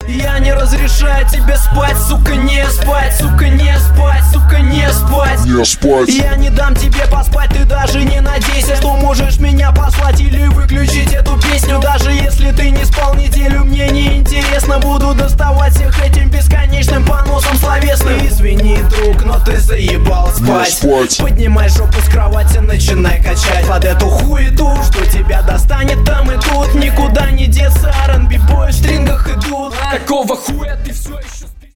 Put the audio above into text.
Я не разрешаю тебе спать, сука, не спать, сука, не спать, сука, не спать, не спать. Я не дам тебе поспать, ты даже не надейся, что можешь меня послать или выключить эту песню. Даже если ты не спал неделю, мне не интересно. Буду доставать всех этим бесконечным поносом словесным. Извини, друг, но ты заебал спать. Не спать. Поднимай жопу с кровати, начинай качать под эту